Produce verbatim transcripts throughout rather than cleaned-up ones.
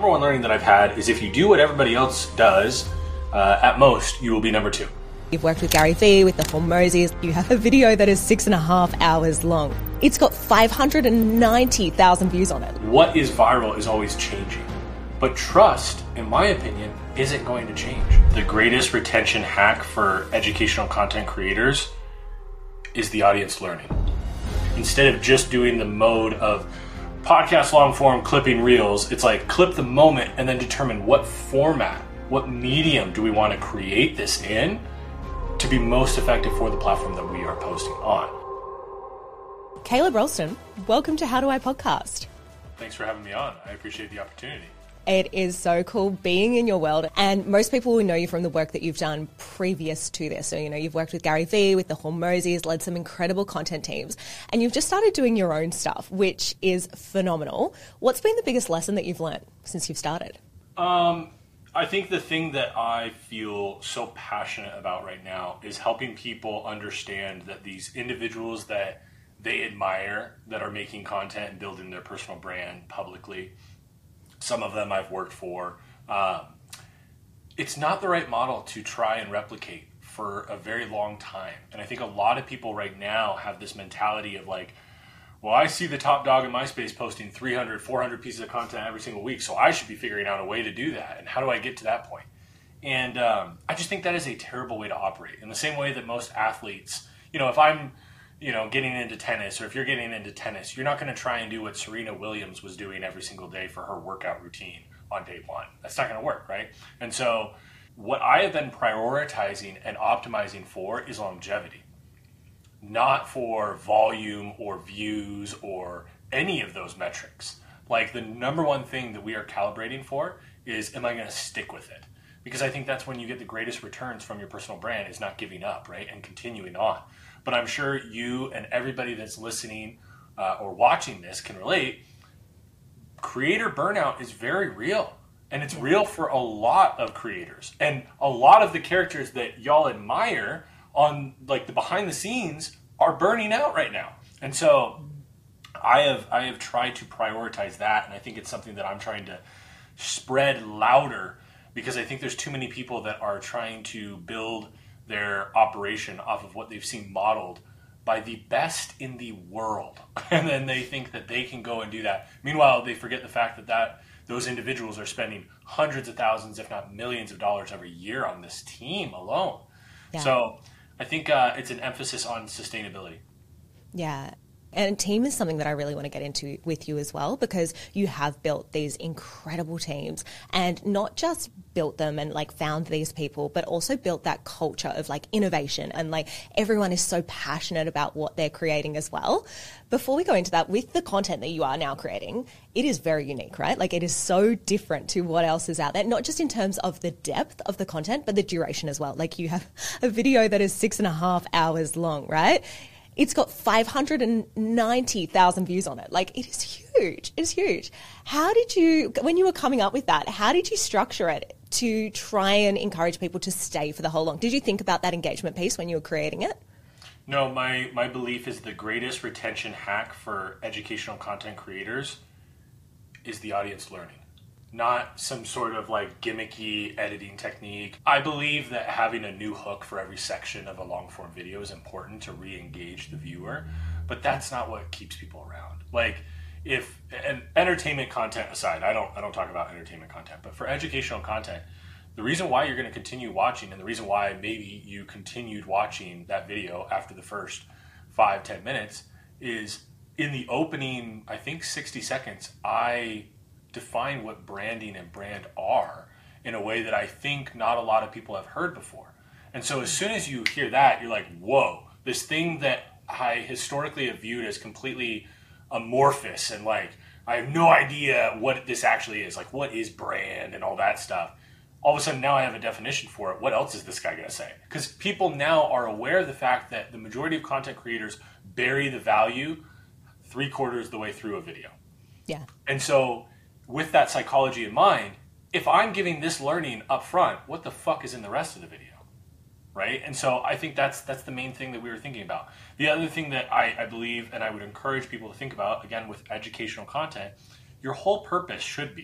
number one learning that I've had is if you do what everybody else does, uh, at most, you will be number two. You've worked with Gary Vee, with the Hormozis. You have a video that is six and a half hours long. It's got five hundred ninety thousand views on it. What is viral is always changing. But trust, in my opinion, isn't going to change. The greatest retention hack for educational content creators is the audience learning. Instead of just doing the mode of podcast long form clipping reels, it's like clip the moment and then determine what format, what medium do we want to create this in to be most effective for the platform that we are posting on. Caleb Ralston, welcome to How Do I Podcast. Thanks for having me on. I appreciate the opportunity. It is so cool being in your world, and most people will know you from the work that you've done previous to this. So, you know, you've worked with Gary Vee, with the Hormozis, led some incredible content teams, and you've just started doing your own stuff, which is phenomenal. What's been the biggest lesson that you've learned since you've started? Um, I think the thing that I feel so passionate about right now is helping people understand that these individuals that they admire, that are making content and building their personal brand publicly, some of them I've worked for. Um, it's not the right model to try and replicate for a very long time. And I think a lot of people right now have this mentality of like, well, I see the top dog in my space posting three hundred, four hundred pieces of content every single week, so I should be figuring out a way to do that. And how do I get to that point? And um, I just think that is a terrible way to operate. In the same way that most athletes, you know, if I'm you know, getting into tennis, or if you're getting into tennis, you're not going to try and do what Serena Williams was doing every single day for her workout routine on day one. That's not going to work, right? And so what I have been prioritizing and optimizing for is longevity, not for volume or views or any of those metrics. Like the number one thing that we are calibrating for is, am I going to stick with it? Because I think that's when you get the greatest returns from your personal brand, is not giving up, right? And continuing on. But I'm sure you and everybody that's listening uh, or watching this can relate. Creator burnout is very real. And it's real for a lot of creators. And a lot of the characters that y'all admire on like the behind the scenes are burning out right now. And so I have I have tried to prioritize that. And I think it's something that I'm trying to spread louder, because I think there's too many people that are trying to build their operation off of what they've seen modeled by the best in the world. And then they think that they can go and do that. Meanwhile, they forget the fact that, that those individuals are spending hundreds of thousands, if not millions of dollars every year on this team alone. Yeah. So I think uh, it's an emphasis on sustainability. Yeah. And team is something that I really want to get into with you as well, because you have built these incredible teams, and not just built them and like found these people, but also built that culture of like innovation, and like everyone is so passionate about what they're creating as well. Before we go into that, with the content that you are now creating, it is very unique, right? Like it is so different to what else is out there, not just in terms of the depth of the content, but the duration as well. Like you have a video that is six and a half hours long, right? It's got five hundred ninety thousand views on it. Like, it is huge. It's huge. How did you, when you were coming up with that, how did you structure it to try and encourage people to stay for the whole long? Did you think about that engagement piece when you were creating it? No, my, my belief is the greatest retention hack for educational content creators is the audience learning, not some sort of like gimmicky editing technique. I believe that having a new hook for every section of a long form video is important to re-engage the viewer, but that's not what keeps people around. Like if, and entertainment content aside, I don't, I don't talk about entertainment content, but for educational content, the reason why you're going to continue watching, and the reason why maybe you continued watching that video after the first five, ten minutes, is in the opening, I think sixty seconds, I define what branding and brand are in a way that I think not a lot of people have heard before. And so as soon as you hear that, you're like, whoa, this thing that I historically have viewed as completely amorphous and like, I have no idea what this actually is. Like, what is brand and all that stuff? All of a sudden now I have a definition for it. What else is this guy going to say? Because people now are aware of the fact that the majority of content creators bury the value three quarters of the way through a video. Yeah. And so with that psychology in mind, if I'm giving this learning up front, what the fuck is in the rest of the video? Right? And so I think that's that's the main thing that we were thinking about. The other thing that I, I believe, and I would encourage people to think about, again, with educational content, your whole purpose should be,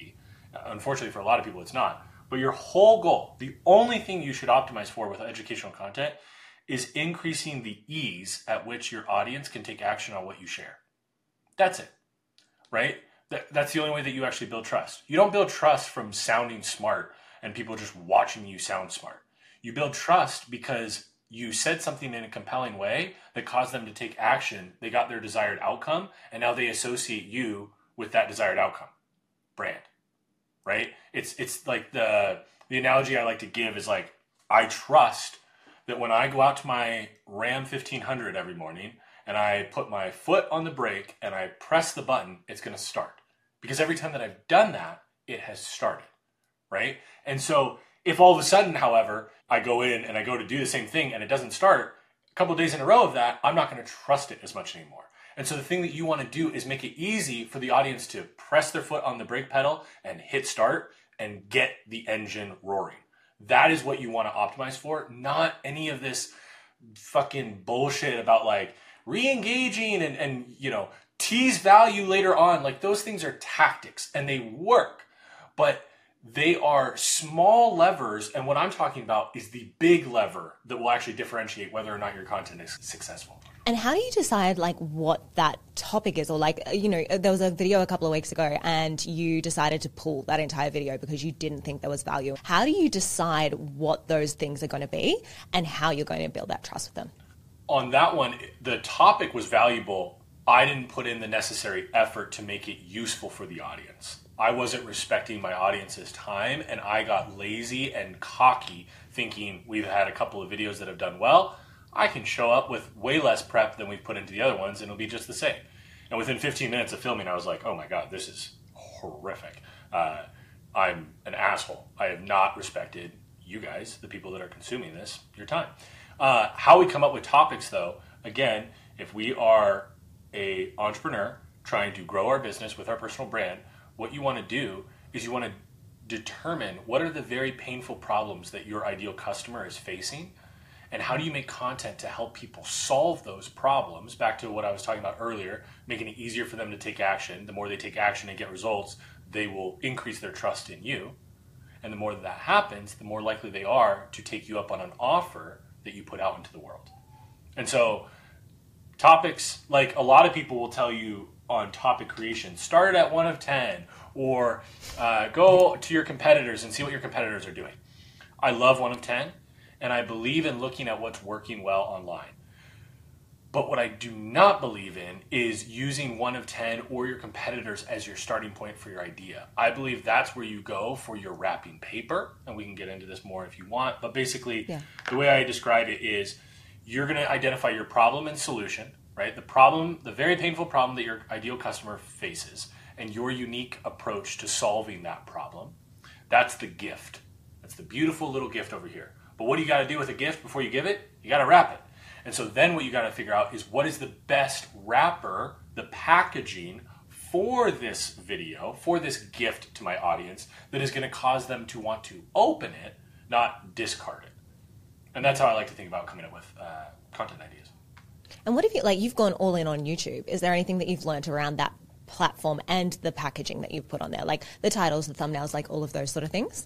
Unfortunately, for a lot of people, it's not. But your whole goal, the only thing you should optimize for with educational content is increasing the ease at which your audience can take action on what you share. That's it, right? That, that's the only way that you actually build trust. You don't build trust from sounding smart and people just watching you sound smart. You build trust because you said something in a compelling way that caused them to take action. They got their desired outcome, and now they associate you with that desired outcome. Brand, right? It's it's like the the analogy I like to give is like, I trust that when I go out to my Ram fifteen hundred every morning and I put my foot on the brake and I press the button, it's going to start. Because every time that I've done that, it has started, right? And so if all of a sudden, however, I go in and I go to do the same thing and it doesn't start, a couple of days in a row of that, I'm not going to trust it as much anymore. And so the thing that you want to do is make it easy for the audience to press their foot on the brake pedal and hit start and get the engine roaring. That is what you want to optimize for, not any of this fucking bullshit about like re-engaging and, and, you know, tease value later on. Like, those things are tactics and they work, but they are small levers. And what I'm talking about is the big lever that will actually differentiate whether or not your content is successful. And how do you decide like what that topic is? Or like, you know, there was a video a couple of weeks ago and you decided to pull that entire video because you didn't think there was value. How do you decide what those things are going to be and how you're going to build that trust with them? On that one, the topic was valuable. I didn't put in the necessary effort to make it useful for the audience. I wasn't respecting my audience's time, and I got lazy and cocky thinking we've had a couple of videos that have done well. I can show up with way less prep than we've put into the other ones and it'll be just the same. And within fifteen minutes of filming, I was like, oh my God, this is horrific. Uh, I'm an asshole. I have not respected you guys, the people that are consuming this, your time. Uh, how we come up with topics though, again, if we are a entrepreneur trying to grow our business with our personal brand, what you want to do is you want to determine what are the very painful problems that your ideal customer is facing, and how do you make content to help people solve those problems? Back to what I was talking about earlier, making it easier for them to take action. The more they take action and get results, they will increase their trust in you. And the more that, that happens, the more likely they are to take you up on an offer that you put out into the world. And so topics, like a lot of people will tell you on topic creation, start at one of ten, or uh, go to your competitors and see what your competitors are doing. I love one of ten, and I believe in looking at what's working well online. But what I do not believe in is using one of ten or your competitors as your starting point for your idea. I believe that's where you go for your wrapping paper, and we can get into this more if you want. But basically, yeah. The way I describe it is you're going to identify your problem and solution, right? The problem, the very painful problem that your ideal customer faces, and your unique approach to solving that problem. That's the gift. That's the beautiful little gift over here. But what do you got to do with a gift before you give it? You got to wrap it. And so then what you got to figure out is what is the best wrapper, the packaging for this video, for this gift to my audience that is going to cause them to want to open it, not discard it. And that's how I like to think about coming up with uh, content ideas. And what if you, like, you've gone all in on YouTube? Is there anything that you've learned around that platform and the packaging that you've put on there? Like the titles, the thumbnails, like all of those sort of things?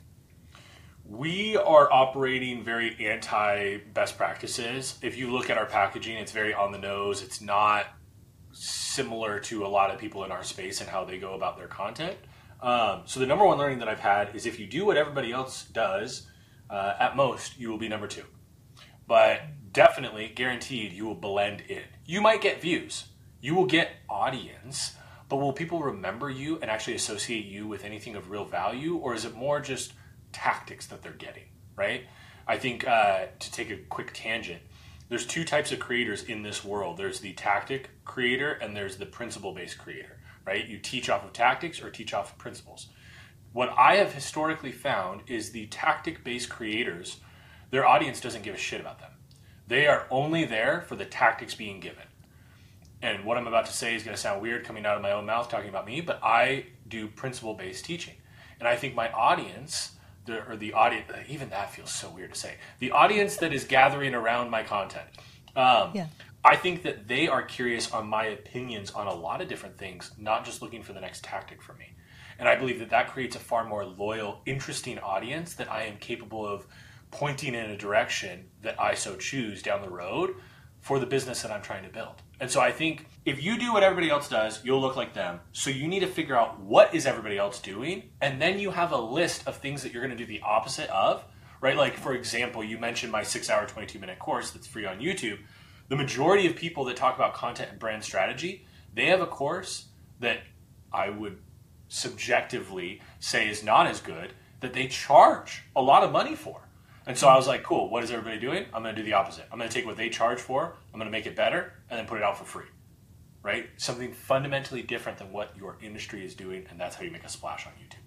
We are operating very anti-best practices. If you look at our packaging, it's very on the nose. It's not similar to a lot of people in our space and how they go about their content. Um, so the number one learning that I've had is if you do what everybody else does, uh, at most, you will be number two. But definitely, guaranteed, you will blend in. You might get views. You will get audience. But will people remember you and actually associate you with anything of real value? Or is it more just tactics that they're getting, right? I think uh, to take a quick tangent, there's two types of creators in this world. There's the tactic creator and there's the principle-based creator, right? You teach off of tactics or teach off of principles. What I have historically found is the tactic-based creators, their audience doesn't give a shit about them. They are only there for the tactics being given. And what I'm about to say is going to sound weird coming out of my own mouth talking about me, but I do principle-based teaching. And I think my audience, the, or the audience, even that feels so weird to say, the audience that is gathering around my content, um, yeah. I think that they are curious on my opinions on a lot of different things, not just looking for the next tactic from me. And I believe that that creates a far more loyal, interesting audience that I am capable of pointing in a direction that I so choose down the road for the business that I'm trying to build. And so I think if you do what everybody else does, you'll look like them. So you need to figure out what is everybody else doing, and then you have a list of things that you're going to do the opposite of, right? Like, for example, you mentioned my six-hour, twenty-two-minute course that's free on YouTube. The majority of people that talk about content and brand strategy, they have a course that I would subjectively say is not as good, that they charge a lot of money for. And so I was like, cool, what is everybody doing? I'm going to do the opposite. I'm going to take what they charge for, I'm going to make it better, and then put it out for free, right? Something fundamentally different than what your industry is doing, and that's how you make a splash on YouTube.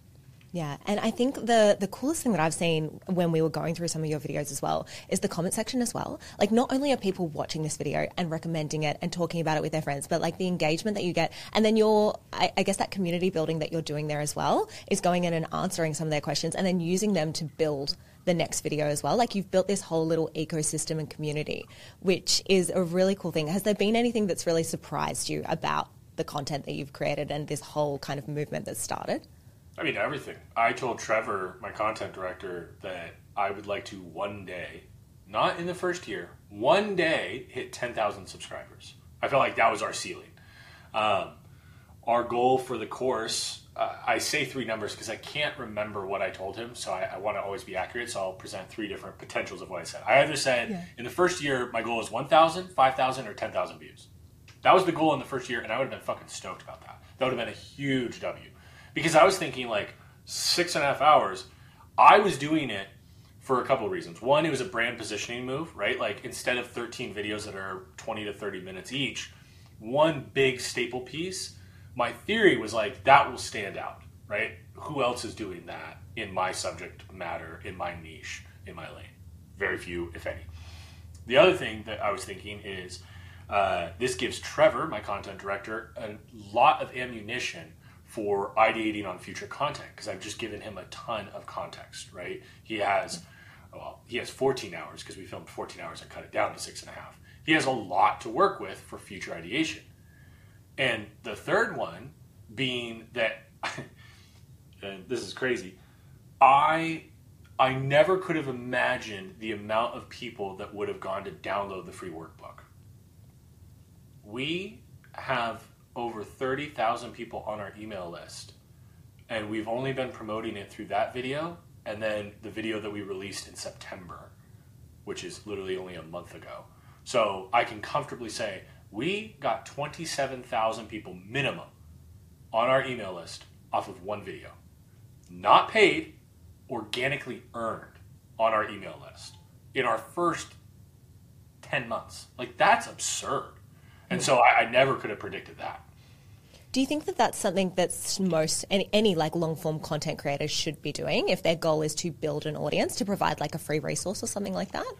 Yeah, and I think the the coolest thing that I've seen when we were going through some of your videos as well is the comment section as well. Like, not only are people watching this video and recommending it and talking about it with their friends, but like the engagement that you get, and then your, I, I guess that community building that you're doing there as well is going in and answering some of their questions and then using them to build the next video as well. Like, you've built this whole little ecosystem and community, which is a really cool thing. Has there been anything that's really surprised you about the content that you've created and this whole kind of movement that's started? I mean, everything. I told Trevor, my content director, that I would like to one day, not in the first year, one day hit ten thousand subscribers. I felt like that was our ceiling. Um, our goal for the course, uh, I say three numbers because I can't remember what I told him, so I, I want to always be accurate, so I'll present three different potentials of what I said. I either said, yeah. in the first year, my goal is one thousand, five thousand, or ten thousand views. That was the goal in the first year, and I would have been fucking stoked about that. That would have been a huge W. Because I was thinking, like, six and a half hours, I was doing it for a couple of reasons. One, it was a brand positioning move, right? Like, instead of thirteen videos that are twenty to thirty minutes each, one big staple piece, my theory was, like, that will stand out, right? Who else is doing that in my subject matter, in my niche, in my lane? Very few, if any. The other thing that I was thinking is uh, this gives Trevor, my content director, a lot of ammunition for ideating on future content, because I've just given him a ton of context, right? He has, well, he has fourteen hours because we filmed fourteen hours and cut it down to six and a half. He has a lot to work with for future ideation. And the third one being that, and this is crazy, I I never could have imagined the amount of people that would have gone to download the free workbook. We have over thirty thousand people on our email list, and we've only been promoting it through that video and then the video that we released in September, which is literally only a month ago. So I can comfortably say we got twenty-seven thousand people minimum on our email list off of one video. Not paid, organically earned on our email list in our first ten months. Like, that's absurd. And so I, I never could have predicted that. Do you think that that's something that's most, any, any like long form content creators should be doing if their goal is to build an audience, to provide like a free resource or something like that?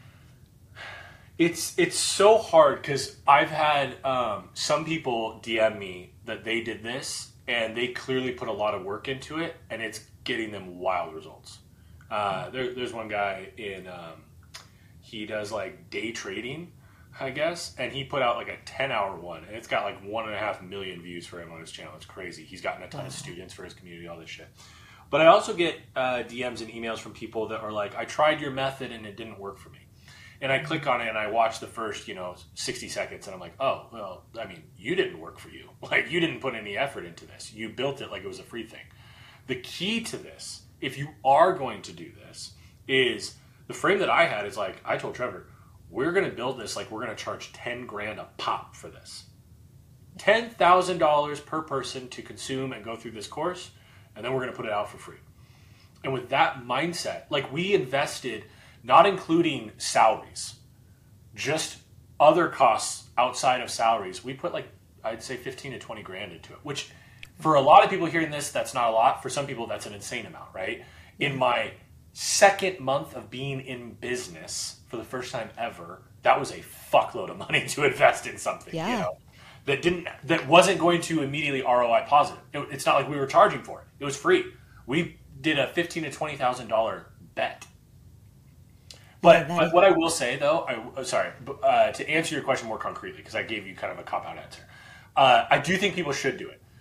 It's it's so hard because I've had um, some people D M me that they did this and they clearly put a lot of work into it and it's getting them wild results. Uh, there, there's one guy in, um, he does like day trading, I guess, and he put out like a ten hour one, and it's got like one and a half million views for him on his channel. It's crazy. He's gotten a ton wow. of students for his community, all this shit. But I also get uh, D Ms and emails from people that are like, I tried your method and it didn't work for me. And I click on it and I watch the first, you know, sixty seconds and I'm like, oh, well, I mean, you didn't work for you. Like, you didn't put any effort into this. You built it like it was a free thing. The key to this, if you are going to do this, is the frame that I had is like, I told Trevor, we're going to build this like we're going to charge ten grand a pop for this. ten thousand dollars per person to consume and go through this course, and then we're going to put it out for free. And with that mindset, like, we invested, not including salaries, just other costs outside of salaries, we put like, I'd say fifteen to twenty grand into it, which for a lot of people hearing this, that's not a lot. For some people, that's an insane amount, right? In my second month of being in business for the first time ever, that was a fuckload of money to invest in something, yeah. you know, that didn't, that wasn't going to immediately R O I positive. It, it's not like we were charging for it. It was free. We did a fifteen to twenty thousand dollar bet. But, yeah, but what I will say though, I, sorry, uh, to answer your question more concretely, because I gave you kind of a cop out answer. Uh, I do think people should do it.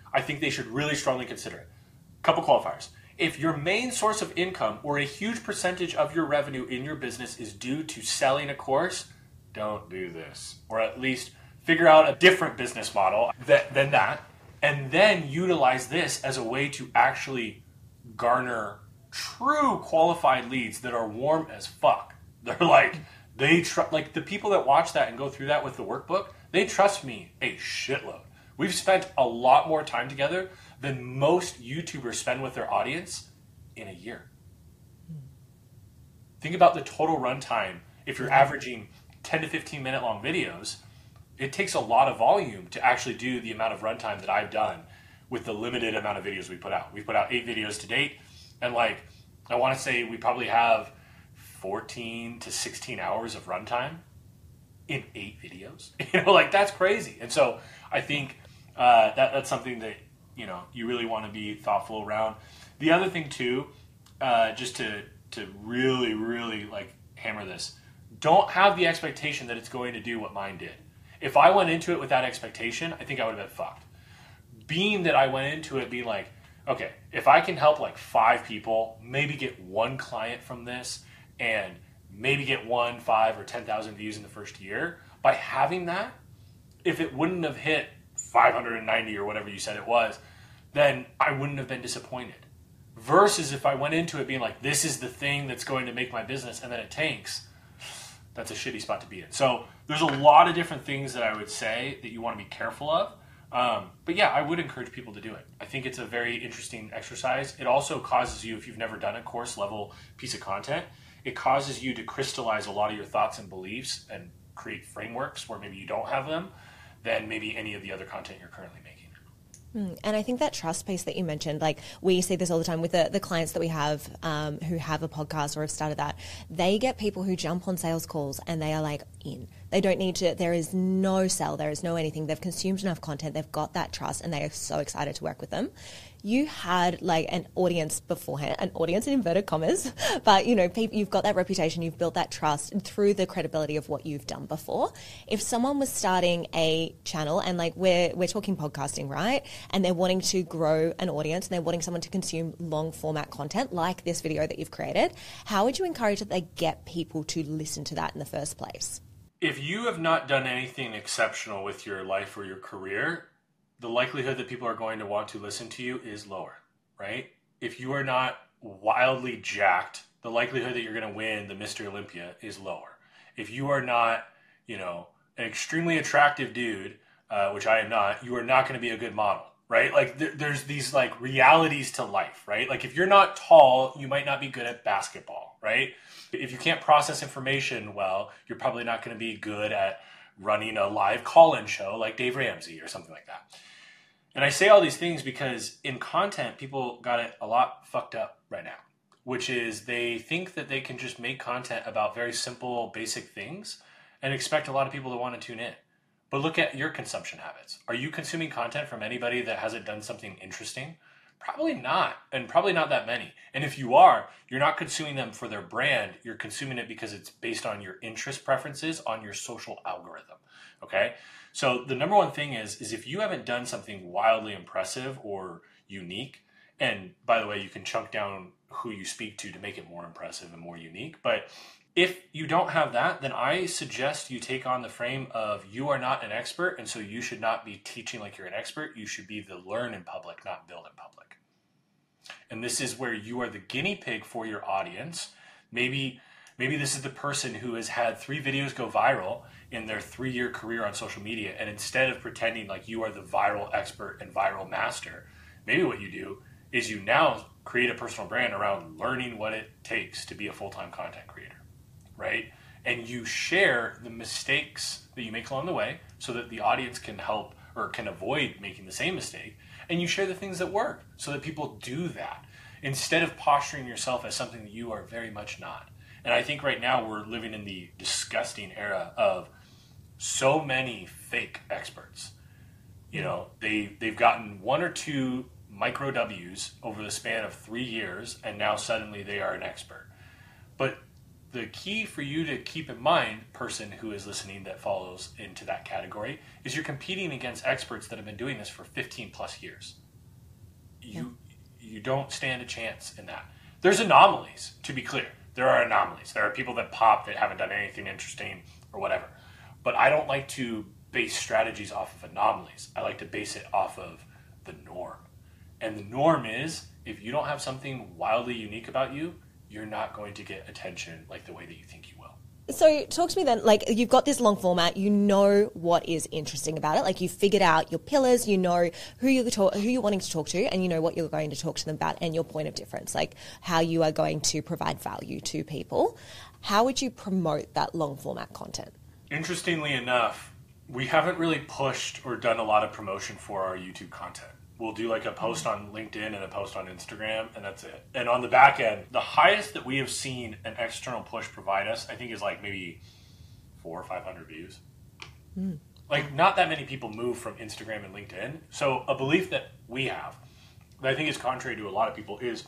I think they should really strongly consider it. Couple qualifiers. If your main source of income or a huge percentage of your revenue in your business is due to selling a course, don't do this. Or at least figure out a different business model that, than that, and then utilize this as a way to actually garner true qualified leads that are warm as fuck. They're like, they tr- like the people that watch that and go through that with the workbook, they trust me a shitload. We've spent a lot more time together than most YouTubers spend with their audience in a year. Think about the total runtime. If you're averaging ten to fifteen minute long videos, it takes a lot of volume to actually do the amount of runtime that I've done with the limited amount of videos we put out. We put out eight videos to date, and like, I want to say we probably have fourteen to sixteen hours of runtime in eight videos. You know, like that's crazy. And so I think uh, that that's something that, you know, you really want to be thoughtful around. The other thing too, uh, just to to really, really like hammer this, don't have the expectation that it's going to do what mine did. If I went into it with that expectation, I think I would have been fucked. Being that I went into it being like, okay, if I can help like five people, maybe get one client from this, and maybe get one, five, or ten thousand views in the first year, by having that, if it wouldn't have hit five hundred ninety or whatever you said it was, then I wouldn't have been disappointed. Versus if I went into it being like, this is the thing that's going to make my business, and then it tanks, that's a shitty spot to be in. So there's a lot of different things that I would say that you want to be careful of. Um, but yeah, I would encourage people to do it. I think it's a very interesting exercise. It also causes you, if you've never done a course level piece of content, it causes you to crystallize a lot of your thoughts and beliefs and create frameworks where maybe you don't have them than maybe any of the other content you're currently making. And I think that trust piece that you mentioned, like we see this all the time with the, the clients that we have um, who have a podcast or have started that, they get people who jump on sales calls and they are like in. They don't need to, there is no sell, there is no anything. They've consumed enough content, they've got that trust, and they are so excited to work with them. You had like an audience beforehand, an audience in inverted commas, but you know, people, you've got that reputation, you've built that trust through the credibility of what you've done before. If someone was starting a channel, and like we're we're talking podcasting, right? And they're wanting to grow an audience and they're wanting someone to consume long format content like this video that you've created, how would you encourage that they get people to listen to that in the first place? If you have not done anything exceptional with your life or your career, the likelihood that people are going to want to listen to you is lower, right? If you are not wildly jacked, the likelihood that you're going to win the Mister Olympia is lower. If you are not, you know, an extremely attractive dude, uh, which I am not, you are not going to be a good model, right? Like th- there's these like realities to life, right? Like if you're not tall, you might not be good at basketball, right? If you can't process information well, you're probably not going to be good at running a live call-in show like Dave Ramsey or something like that. And I say all these things because in content, people got it a lot fucked up right now, which is they think that they can just make content about very simple, basic things and expect a lot of people to want to tune in. But look at your consumption habits. Are you consuming content from anybody that hasn't done something interesting? Probably not, and probably not that many. And if you are, you're not consuming them for their brand. You're consuming it because it's based on your interest preferences on your social algorithm, okay? So the number one thing is, is if you haven't done something wildly impressive or unique, and by the way, you can chunk down who you speak to to make it more impressive and more unique, but if you don't have that, then I suggest you take on the frame of you are not an expert, and so you should not be teaching like you're an expert. You should be the learn in public, not build in public. And this is where you are the guinea pig for your audience. Maybe, maybe this is the person who has had three videos go viral in their three-year career on social media, and instead of pretending like you are the viral expert and viral master, maybe what you do is you now create a personal brand around learning what it takes to be a full-time content creator. Right? And you share the mistakes that you make along the way so that the audience can help or can avoid making the same mistake. And you share the things that work so that people do that instead of posturing yourself as something that you are very much not. And I think right now we're living in the disgusting era of so many fake experts. You know, they, they've gotten one or two micro W's over the span of three years, and now suddenly they are an expert. But the key for you to keep in mind, person who is listening that follows into that category, is you're competing against experts that have been doing this for fifteen plus years. You yeah. you don't stand a chance in that. There's anomalies, to be clear. There are anomalies. There are people that pop that haven't done anything interesting or whatever. But I don't like to base strategies off of anomalies. I like to base it off of the norm. And the norm is, if you don't have something wildly unique about you, you're not going to get attention like the way that you think you will. So talk to me then, like you've got this long format, you know what is interesting about it, like you've figured out your pillars, you know who you're, talk, who you're wanting to talk to, and you know what you're going to talk to them about and your point of difference, like how you are going to provide value to people. How would you promote that long format content? Interestingly enough, we haven't really pushed or done a lot of promotion for our YouTube content. We'll do like a post on LinkedIn and a post on Instagram, and that's it. And on the back end, the highest that we have seen an external push provide us, I think, is like maybe four or five hundred views. Mm. Like, not that many people move from Instagram and LinkedIn. So a belief that we have, that I think is contrary to a lot of people, is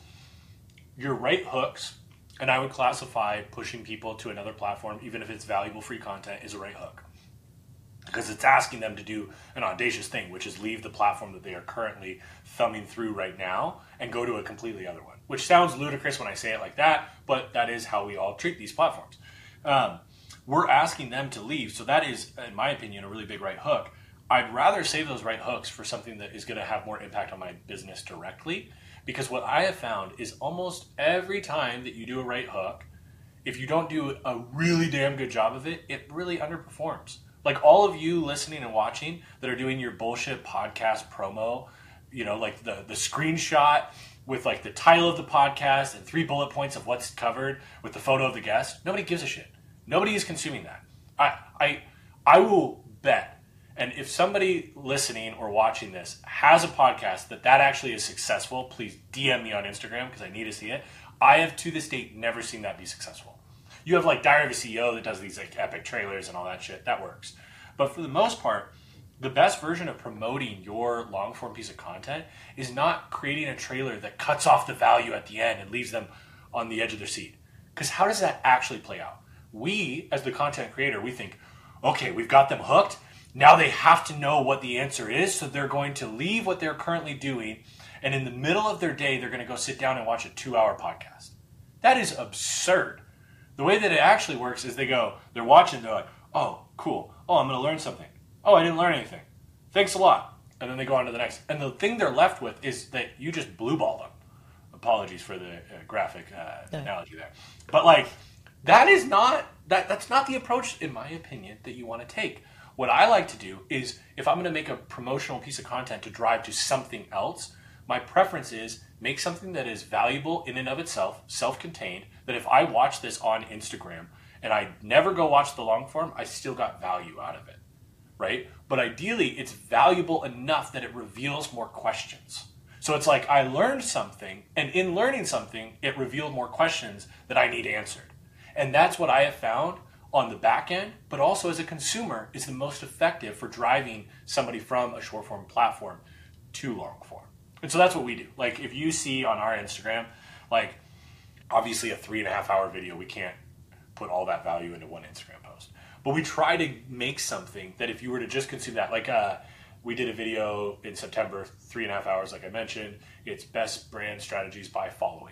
your right hooks, and I would classify pushing people to another platform, even if it's valuable free content, is a right hook. Because it's asking them to do an audacious thing, which is leave the platform that they are currently thumbing through right now and go to a completely other one. Which sounds ludicrous when I say it like that, but that is how we all treat these platforms. Um, we're asking them to leave, so that is, in my opinion, a really big right hook. I'd rather save those right hooks for something that is going to have more impact on my business directly, because what I have found is almost every time that you do a right hook, if you don't do a really damn good job of it, it really underperforms. Like all of you listening and watching that are doing your bullshit podcast promo, you know, like the, the screenshot with like the title of the podcast and three bullet points of what's covered with the photo of the guest. Nobody gives a shit. Nobody is consuming that. I I I will bet. And if somebody listening or watching this has a podcast that that actually is successful, please D M me on Instagram because I need to see it. I have to this date never seen that be successful. You have like Diary of a C E O that does these like epic trailers and all that shit. That works. But for the most part, the best version of promoting your long form piece of content is not creating a trailer that cuts off the value at the end and leaves them on the edge of their seat. Because how does that actually play out? We, as the content creator, we think, okay, we've got them hooked. Now they have to know what the answer is. So they're going to leave what they're currently doing. And in the middle of their day, they're going to go sit down and watch a two hour podcast. That is absurd. The way that it actually works is they go, they're watching, they're like, oh, cool. Oh, I'm going to learn something. Oh, I didn't learn anything. Thanks a lot. And then they go on to the next. And the thing they're left with is that you just blue ball them. Apologies for the uh, graphic uh, no. analogy there. But like, that is not, that that's not the approach, in my opinion, that you want to take. What I like to do is, if I'm going to make a promotional piece of content to drive to something else, my preference is make something that is valuable in and of itself, self-contained, that if I watch this on Instagram and I never go watch the long form, I still got value out of it, right? But ideally, it's valuable enough that it reveals more questions. So it's like I learned something, and in learning something, it revealed more questions that I need answered. And that's what I have found on the back end, but also as a consumer, is the most effective for driving somebody from a short form platform to long form. And so that's what we do. Like if you see on our Instagram, like obviously a three and a half hour video, we can't put all that value into one Instagram post. But we try to make something that if you were to just consume that, like uh, we did a video in September, three and a half hours, like I mentioned, it's best brand strategies by following.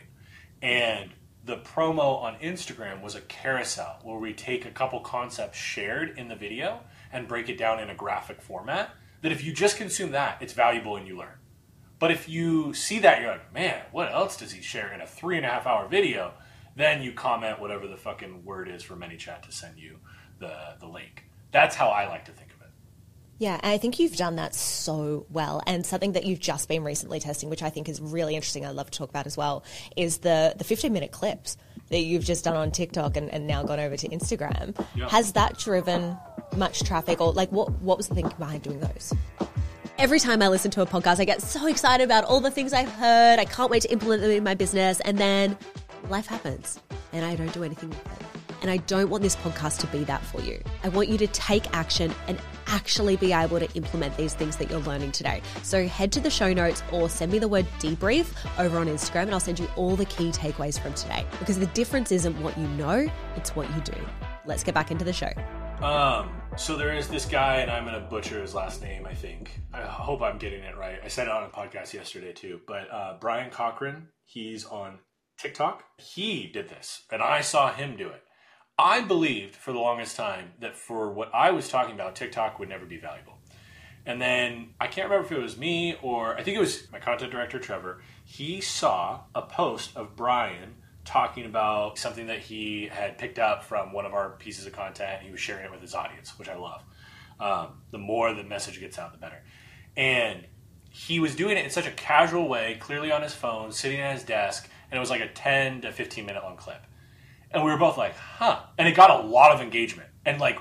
And the promo on Instagram was a carousel where we take a couple concepts shared in the video and break it down in a graphic format that if you just consume that, it's valuable and you learn. But if you see that, you're like, man, what else does he share in a three and a half hour video? Then you comment whatever the fucking word is for ManyChat to send you the, the link. That's how I like to think of it. Yeah, and I think you've done that so well. And something that you've just been recently testing, which I think is really interesting, I'd love to talk about as well, is the the fifteen-minute clips that you've just done on TikTok and, and now gone over to Instagram. Yeah. Has that driven much traffic? Or like, what, what was the thinking behind doing those? Every time I listen to a podcast, I get so excited about all the things I've heard. I can't wait to implement them in my business. And then life happens and I don't do anything with it. And I don't want this podcast to be that for you. I want you to take action and actually be able to implement these things that you're learning today. So head to the show notes or send me the word debrief over on Instagram and I'll send you all the key takeaways from today. Because the difference isn't what you know, it's what you do. Let's get back into the show. Um, so there is this guy, and I'm going to butcher his last name, I think. I hope I'm getting it right. I said it on a podcast yesterday too, but uh, Brian Cochran, he's on TikTok. He did this, and I saw him do it. I believed for the longest time that for what I was talking about, TikTok would never be valuable. And then I can't remember if it was me or I think it was my content director, Trevor. He saw a post of Brian talking about something that he had picked up from one of our pieces of content. He was sharing it with his audience, which I love. Um, the more the message gets out, the better. And he was doing it in such a casual way, clearly on his phone, sitting at his desk, and it was like a ten to fifteen minute long clip. And we were both like, huh. And it got a lot of engagement. And like,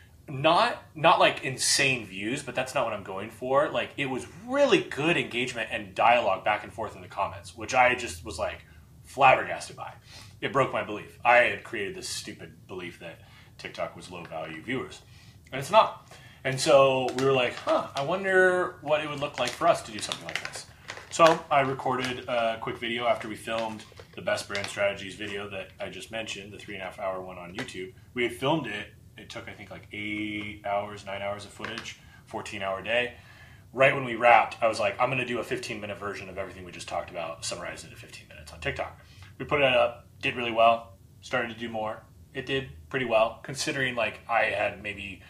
not not like insane views, but that's not what I'm going for. Like, it was really good engagement and dialogue back and forth in the comments, which I just was like flabbergasted by. It broke my belief. I had created this stupid belief that TikTok was low value viewers. And it's not. And so we were like, huh, I wonder what it would look like for us to do something like this. So I recorded a quick video after we filmed the Best Brand Strategies video that I just mentioned, the three and a half hour one on YouTube. We had filmed it. It took, I think, like eight hours, nine hours of footage, fourteen hour day. Right when we wrapped, I was like, I'm going to do a fifteen minute version of everything we just talked about, summarize it in fifteen minutes on TikTok. We put it up, did really well, started to do more. It did pretty well, considering like I had maybe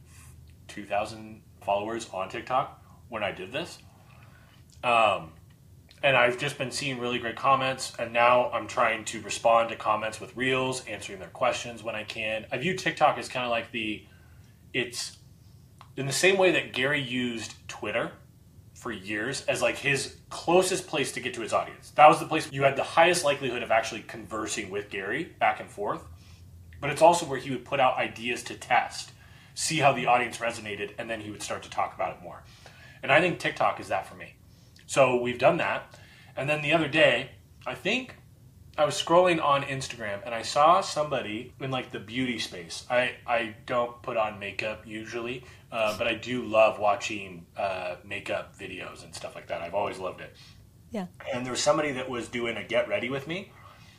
two thousand followers on TikTok when I did this. Um, and I've just been seeing really great comments, and now I'm trying to respond to comments with Reels, answering their questions when I can. I view TikTok as kind of like the, it's in the same way that Gary used Twitter for years as like his closest place to get to his audience. That was the place you had the highest likelihood of actually conversing with Gary back and forth. But it's also where he would put out ideas to test, see how the audience resonated, and then he would start to talk about it more. And I think TikTok is that for me. So we've done that. And then the other day, I think I was scrolling on Instagram and I saw somebody in like the beauty space. I, I don't put on makeup usually, uh, but I do love watching uh, makeup videos and stuff like that. I've always loved it. Yeah. And there was somebody that was doing a get ready with me,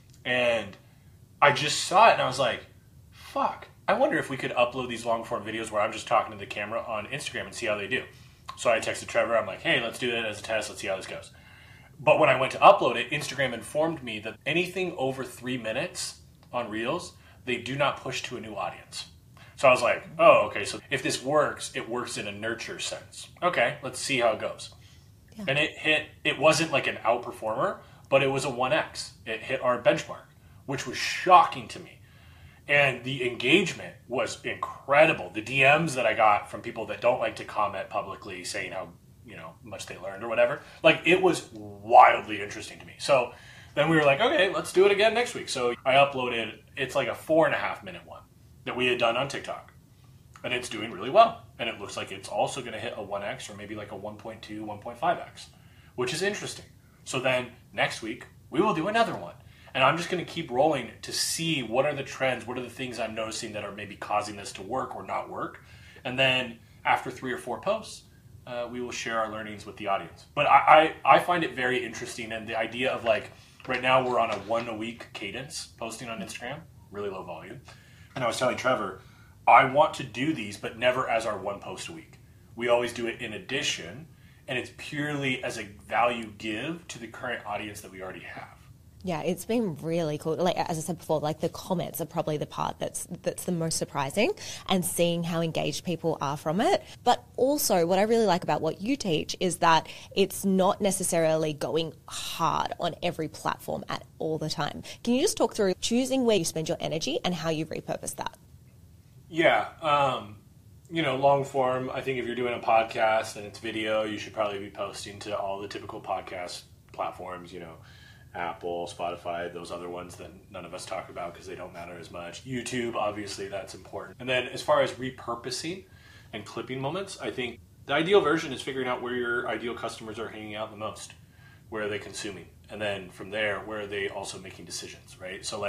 and I just saw it and I was like, fuck, I wonder if we could upload these long form videos where I'm just talking to the camera on Instagram and see how they do. So I texted Trevor, I'm like, hey, let's do that as a test, let's see how this goes. But when I went to upload it, Instagram informed me that anything over three minutes on Reels, they do not push to a new audience. So I was like, oh, okay, so if this works, it works in a nurture sense. Okay, let's see how it goes. Yeah. And it hit, it wasn't like an outperformer, but it was a one X. It hit our benchmark, which was shocking to me. And the engagement was incredible. The D Ms that I got from people that don't like to comment publicly saying how, you know, much they learned or whatever, like it was wildly interesting to me. So then we were like, okay, let's do it again next week. So I uploaded, it's like a four and a half minute one that we had done on TikTok. And it's doing really well. And it looks like it's also going to hit a one X or maybe like a one point two, one point five X, which is interesting. So then next week, we will do another one. And I'm just going to keep rolling to see what are the trends, what are the things I'm noticing that are maybe causing this to work or not work. And then after three or four posts, uh, we will share our learnings with the audience. But I, I, I find it very interesting. And the idea of like, right now we're on a one a week cadence posting on Instagram, really low volume. And I was telling Trevor, I want to do these, but never as our one post a week. We always do it in addition, and it's purely as a value give to the current audience that we already have. Yeah, it's been really cool. Like as I said before, like the comments are probably the part that's that's the most surprising, and seeing how engaged people are from it. But also what I really like about what you teach is that it's not necessarily going hard on every platform at all the time. Can you just talk through choosing where you spend your energy and how you repurpose that? Yeah, um, you know, long form, I think if you're doing a podcast and it's video, you should probably be posting to all the typical podcast platforms, you know, Apple, Spotify, those other ones that none of us talk about because they don't matter as much. YouTube, obviously, that's important. And then as far as repurposing and clipping moments, I think the ideal version is figuring out where your ideal customers are hanging out the most. Where are they consuming? And then from there, where are they also making decisions, right? So like,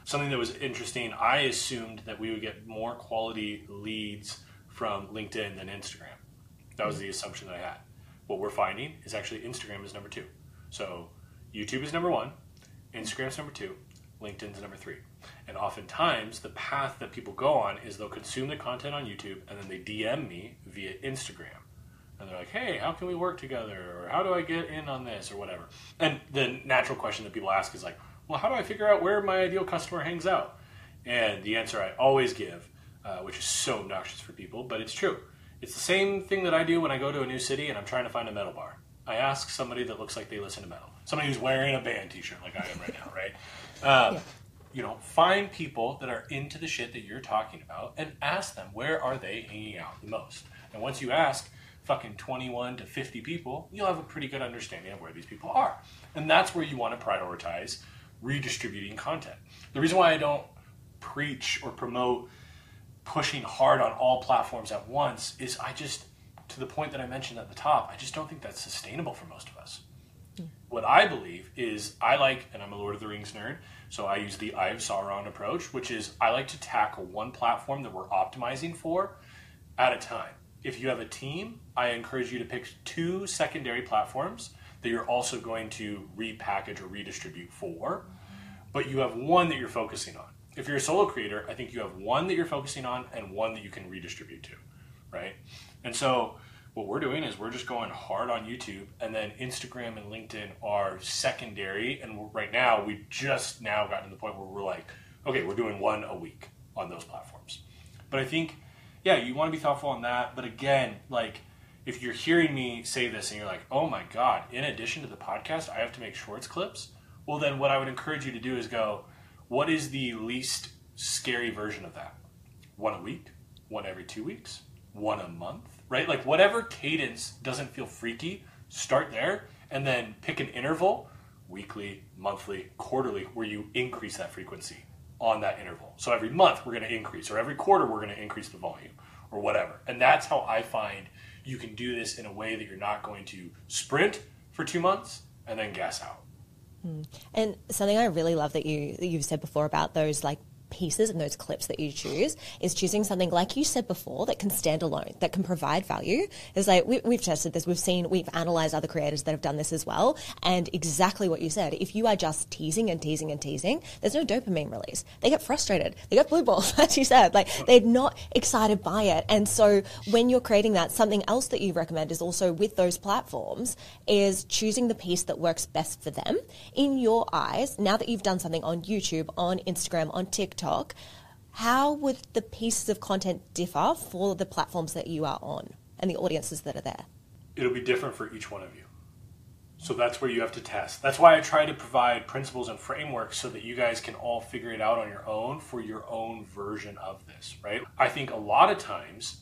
something that was interesting, I assumed that we would get more quality leads from LinkedIn than Instagram. That was the assumption that I had. What we're finding is actually Instagram is number two. So YouTube is number one, Instagram's number two, LinkedIn's number three. And oftentimes the path that people go on is they'll consume the content on YouTube and then they D M me via Instagram. And they're like, hey, how can we work together? Or how do I get in on this or whatever? And the natural question that people ask is like, well, how do I figure out where my ideal customer hangs out? And the answer I always give, uh, which is so obnoxious for people, but it's true. It's the same thing that I do when I go to a new city and I'm trying to find a metal bar. I ask somebody that looks like they listen to metal. Somebody who's wearing a band t-shirt like I am right now, right? Um, yeah. You know, find people that are into the shit that you're talking about and ask them, where are they hanging out the most? And once you ask fucking twenty-one to fifty people, you'll have a pretty good understanding of where these people are. And that's where you want to prioritize redistributing content. The reason why I don't preach or promote pushing hard on all platforms at once is I just, to the point that I mentioned at the top, I just don't think that's sustainable for most of us. Mm. What I believe is I like, and I'm a Lord of the Rings nerd, so I use the Eye of Sauron approach, which is I like to tackle one platform that we're optimizing for at a time. If you have a team, I encourage you to pick two secondary platforms that you're also going to repackage or redistribute for, but you have one that you're focusing on. If you're a solo creator, I think you have one that you're focusing on and one that you can redistribute to, right? And so what we're doing is we're just going hard on YouTube, and then Instagram and LinkedIn are secondary, and right now we've just now gotten to the point where we're like, okay, we're doing one a week on those platforms. But I think, yeah, you want to be thoughtful on that, but again, like, if you're hearing me say this and you're like, oh my God, in addition to the podcast, I have to make shorts clips, well then what I would encourage you to do is go, what is the least scary version of that? One a week? One every two weeks? One a month? Right? Like whatever cadence doesn't feel freaky, start there and then pick an interval, weekly, monthly, quarterly, where you increase that frequency on that interval. So every month we're going to increase, or every quarter we're going to increase the volume, or whatever. And that's how I find you can do this in a way that you're not going to sprint for two months and then gas out. And something I really love that you that you've said before about those like pieces and those clips that you choose is choosing something like you said before that can stand alone, that can provide value. It's like we, we've tested this, we've seen, we've analyzed other creators that have done this as well, and exactly what you said. If you are just teasing and teasing and teasing, there's no dopamine release. They get frustrated. They get blue balls, as you said. Like they're not excited by it. And so when you're creating that, something else that you recommend is also with those platforms is choosing the piece that works best for them. In your eyes, now that you've done something on YouTube, on Instagram, on TikTok, Talk, how would the pieces of content differ for the platforms that you are on and the audiences that are there? It'll be different for each one of you. So that's where you have to test. That's why I try to provide principles and frameworks so that you guys can all figure it out on your own for your own version of this, right? I think a lot of times,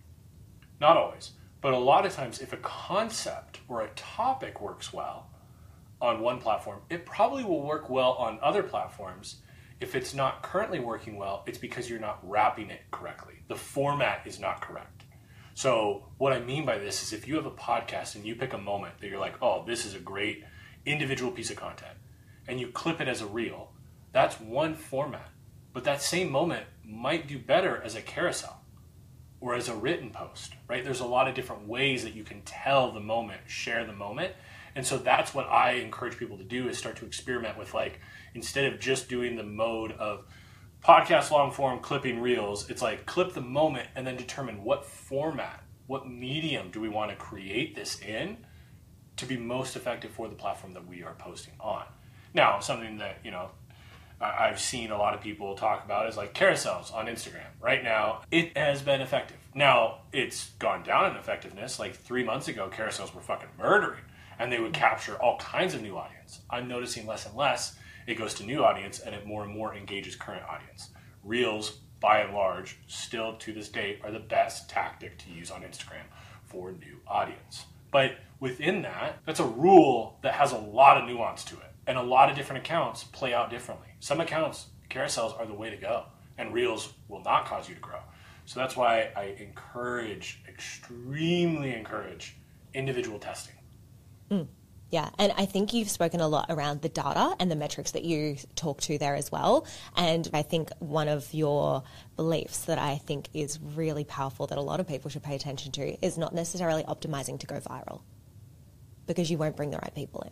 not always, but a lot of times if a concept or a topic works well on one platform, it probably will work well on other platforms. If it's not currently working well, it's because you're not wrapping it correctly. The format is not correct. So what I mean by this is if you have a podcast and you pick a moment that you're like, oh, this is a great individual piece of content, and you clip it as a reel, that's one format. But that same moment might do better as a carousel or as a written post, right? There's a lot of different ways that you can tell the moment, share the moment. And so that's what I encourage people to do is start to experiment with, like, instead of just doing the mode of podcast long form clipping reels, it's like clip the moment and then determine what format, what medium do we want to create this in to be most effective for the platform that we are posting on. Now, something that, you know, I've seen a lot of people talk about is like carousels on Instagram. Right now, it has been effective. Now, it's gone down in effectiveness. Like three months ago, carousels were fucking murdering. And they would capture all kinds of new audience. I'm noticing less and less it goes to new audience and it more and more engages current audience. Reels, by and large, still to this day are the best tactic to use on Instagram for new audience. But within that, that's a rule that has a lot of nuance to it. And a lot of different accounts play out differently. Some accounts, carousels are the way to go. And Reels will not cause you to grow. So that's why I encourage, extremely encourage, individual testing. Mm. Yeah, and I think you've spoken a lot around the data and the metrics that you talk to there as well. And I think one of your beliefs that I think is really powerful that a lot of people should pay attention to is not necessarily optimizing to go viral, because you won't bring the right people in.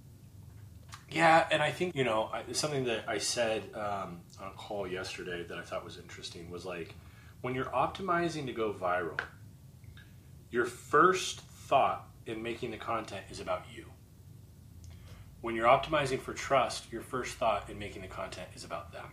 Yeah, and I think, you know, I, something that I said um, on a call yesterday that I thought was interesting was like, when you're optimizing to go viral, your first thought in making the content is about you. When you're optimizing for trust, your first thought in making the content is about them.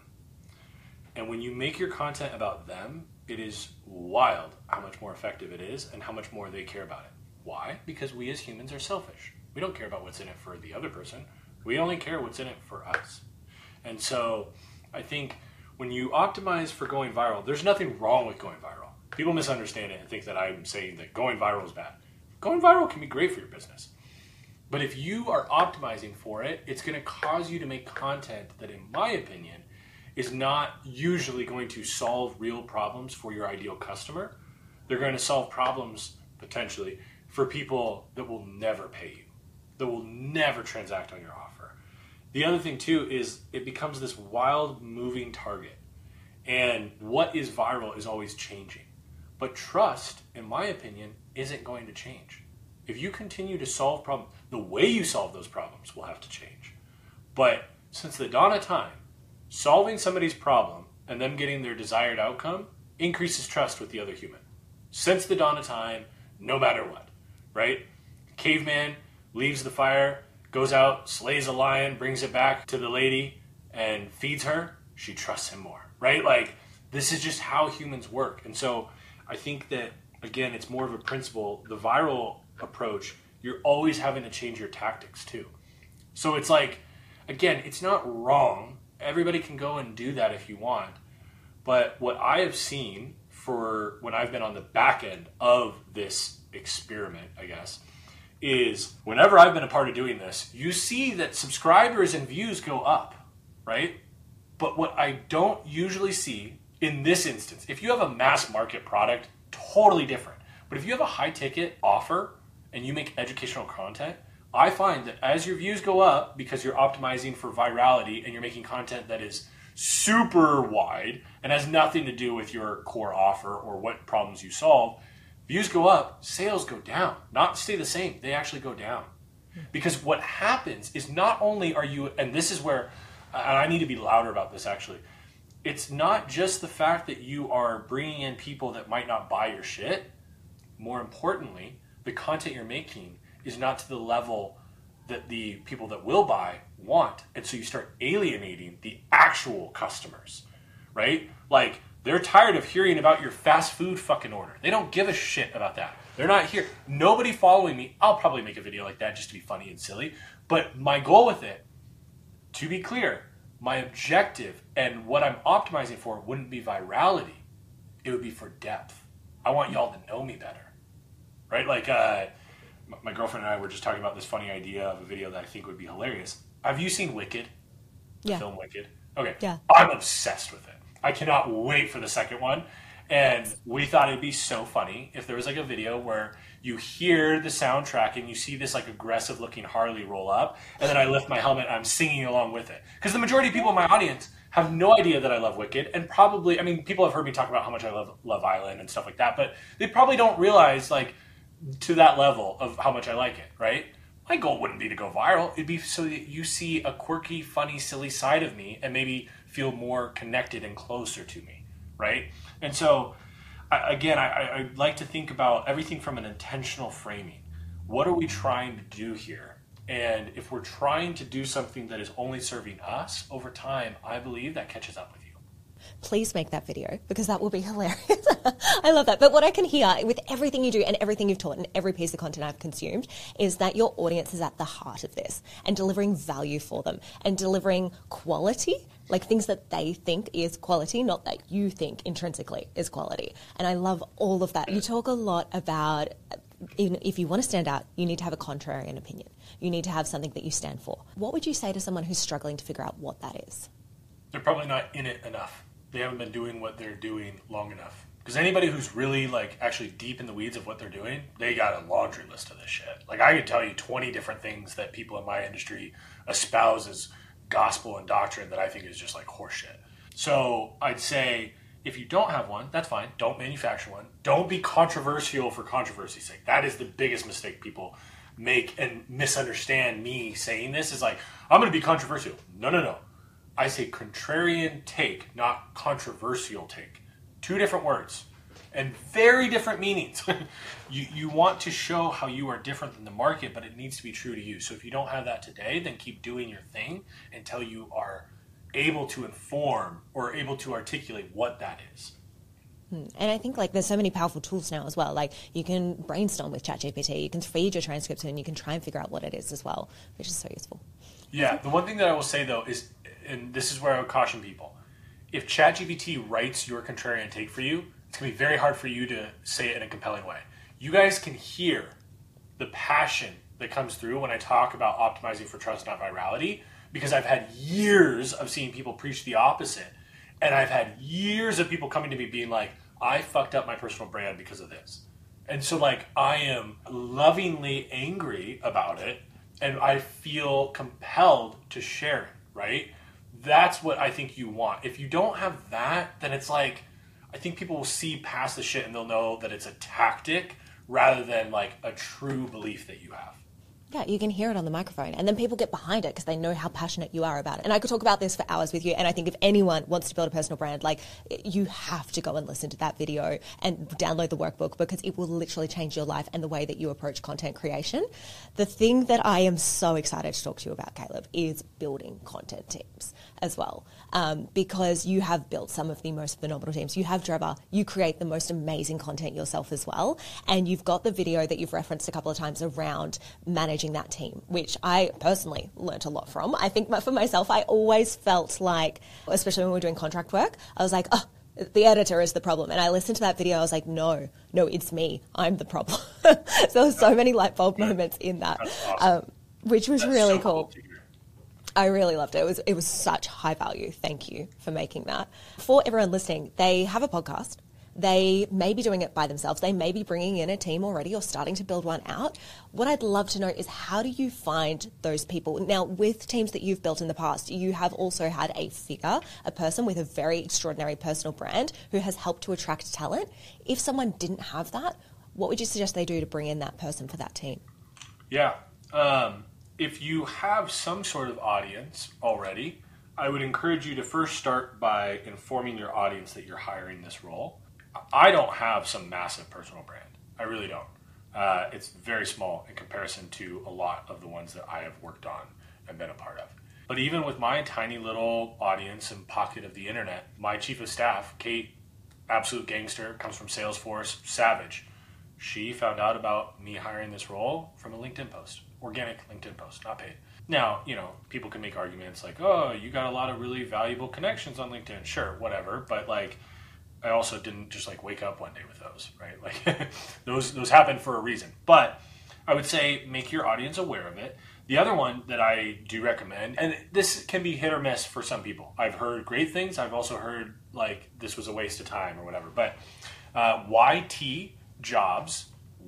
And when you make your content about them, it is wild how much more effective it is and how much more they care about it. Why? Because we as humans are selfish. We don't care about what's in it for the other person. We only care what's in it for us. And so I think when you optimize for going viral, there's nothing wrong with going viral. People misunderstand it and think that I'm saying that going viral is bad. Going viral can be great for your business. But if you are optimizing for it, it's going to cause you to make content that, in my opinion, is not usually going to solve real problems for your ideal customer. They're going to solve problems, potentially, for people that will never pay you, that will never transact on your offer. The other thing, too, is it becomes this wild moving target. And what is viral is always changing. But trust, in my opinion, isn't going to change. If you continue to solve problems, the way you solve those problems will have to change. But since the dawn of time, solving somebody's problem and them getting their desired outcome increases trust with the other human. Since the dawn of time, no matter what, right? Caveman leaves the fire, goes out, slays a lion, brings it back to the lady and feeds her. She trusts him more, right? Like, this is just how humans work. And so I think that, again, it's more of a principle. The viral approach, you're always having to change your tactics too. So it's like, again, it's not wrong. Everybody can go and do that if you want. But what I have seen for when I've been on the back end of this experiment, I guess, is whenever I've been a part of doing this, you see that subscribers and views go up, right? But what I don't usually see in this instance, if you have a mass market product, totally different. But if you have a high ticket offer and you make educational content, I find that as your views go up, because you're optimizing for virality and you're making content that is super wide and has nothing to do with your core offer or what problems you solve, views go up, sales go down. Not stay the same, they actually go down. Because what happens is not only are you, and this is where, and I need to be louder about this actually, it's not just the fact that you are bringing in people that might not buy your shit. More importantly, the content you're making is not to the level that the people that will buy want. And so you start alienating the actual customers, right? Like, they're tired of hearing about your fast food fucking order. They don't give a shit about that. They're not here. Nobody following me. I'll probably make a video like that just to be funny and silly. But my goal with it, to be clear, my objective and what I'm optimizing for wouldn't be virality. It would be for depth. I want y'all to know me better, right? Like, uh, my girlfriend and I were just talking about this funny idea of a video that I think would be hilarious. Have you seen Wicked? The Yeah. film Wicked? Okay. Yeah. I'm obsessed with it. I cannot wait for the second one. And we thought it'd be so funny if there was like a video where you hear the soundtrack and you see this like aggressive looking Harley roll up, and then I lift my helmet and I'm singing along with it. Because the majority of people in my audience have no idea that I love Wicked, and probably, I mean, people have heard me talk about how much I love Love Island and stuff like that, but they probably don't realize like to that level of how much I like it, right? My goal wouldn't be to go viral. It'd be so that you see a quirky, funny, silly side of me and maybe feel more connected and closer to me, right? And so, I, again, I, I like to think about everything from an intentional framing. What are we trying to do here? And if we're trying to do something that is only serving us, over time, I believe that catches up with you. Please make that video, because that will be hilarious. I love that. But what I can hear with everything you do and everything you've taught and every piece of content I've consumed is that your audience is at the heart of this and delivering value for them and delivering quality, like things that they think is quality, not that you think intrinsically is quality. And I love all of that. You talk a lot about, if you want to stand out, you need to have a contrarian opinion. You need to have something that you stand for. What would you say to someone who's struggling to figure out what that is? They're probably not in it enough. They haven't been doing what they're doing long enough. Because anybody who's really like actually deep in the weeds of what they're doing, they got a laundry list of this shit. Like I could tell you twenty different things that people in my industry espouse as gospel and doctrine that I think is just like horseshit. So I'd say if you don't have one, that's fine. Don't manufacture one. Don't be controversial for controversy's sake. That is the biggest mistake people make and misunderstand me saying this is like, I'm going to be controversial. No, no, no. I say contrarian take, not controversial take. Two different words and very different meanings. you you want to show how you are different than the market, but it needs to be true to you. So if you don't have that today, then keep doing your thing until you are able to inform or able to articulate what that is. And I think like there's so many powerful tools now as well. Like you can brainstorm with ChatGPT, you can feed your transcripts and you can try and figure out what it is as well, which is so useful. Yeah, the one thing that I will say though is, and this is where I would caution people, if ChatGPT writes your contrarian take for you, it's going to be very hard for you to say it in a compelling way. You guys can hear the passion that comes through when I talk about optimizing for trust, not virality, because I've had years of seeing people preach the opposite. And I've had years of people coming to me being like, I fucked up my personal brand because of this. And so like, I am lovingly angry about it and I feel compelled to share it, right? That's what I think you want. If you don't have that, then it's like, I think people will see past the shit and they'll know that it's a tactic rather than like a true belief that you have. Yeah, you can hear it on the microphone and then people get behind it because they know how passionate you are about it. And I could talk about this for hours with you. And I think if anyone wants to build a personal brand, like you have to go and listen to that video and download the workbook because it will literally change your life and the way that you approach content creation. The thing that I am so excited to talk to you about, Caleb, is building content teams as well. Um, because you have built some of the most phenomenal teams. You have Trevor, you create the most amazing content yourself as well. And you've got the video that you've referenced a couple of times around managing that team, which I personally learned a lot from. I think for myself, I always felt like, especially when we were doing contract work, I was like, oh, the editor is the problem. And I listened to that video, I was like, no, no, it's me. I'm the problem. So there were so many light bulb moments in that, awesome. um, which was That's really so cool. cool I really loved it. It was it was such high value. Thank you for making that. For everyone listening, they have a podcast. They may be doing it by themselves. They may be bringing in a team already or starting to build one out. What I'd love to know is how do you find those people? Now, with teams that you've built in the past, you have also had a figure, a person with a very extraordinary personal brand who has helped to attract talent. If someone didn't have that, what would you suggest they do to bring in that person for that team? Yeah. Um, if you have some sort of audience already, I would encourage you to first start by informing your audience that you're hiring this role. I don't have some massive personal brand. I really don't. Uh, it's very small in comparison to a lot of the ones that I have worked on and been a part of. But even with my tiny little audience and pocket of the internet, my chief of staff, Kate, absolute gangster, comes from Salesforce, savage. She found out about me hiring this role from a LinkedIn post, organic LinkedIn post, not paid. Now, you know, people can make arguments like, oh, you got a lot of really valuable connections on LinkedIn. Sure, whatever. But like, I also didn't just like wake up one day with those, right? Like those those happen for a reason. But I would say make your audience aware of it. The other one that I do recommend, and this can be hit or miss for some people. I've heard great things. I've also heard like this was a waste of time or whatever. But uh, Y T Jobs,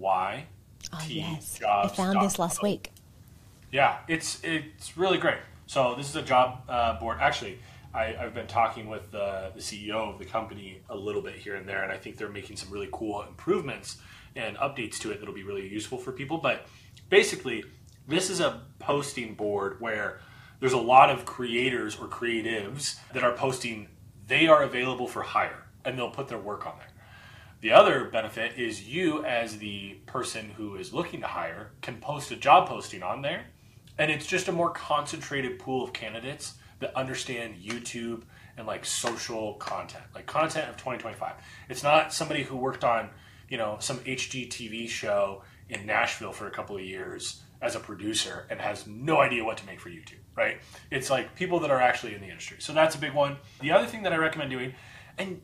Y T Oh, yes. Jobs. I found this last week. Yeah, it's it's really great. So this is a job uh, board. Actually, I, I've been talking with the, the C E O of the company a little bit here and there, and I think they're making some really cool improvements and updates to it that'll be really useful for people. But basically, this is a posting board where there's a lot of creators or creatives that are posting they are available for hire, and they'll put their work on there. The other benefit is you as the person who is looking to hire can post a job posting on there, and it's just a more concentrated pool of candidates that understand YouTube and like social content, like content of twenty twenty-five. It's not somebody who worked on, you know, some H G T V show in Nashville for a couple of years as a producer and has no idea what to make for YouTube, right? It's like people that are actually in the industry. So that's a big one. The other thing that I recommend doing, and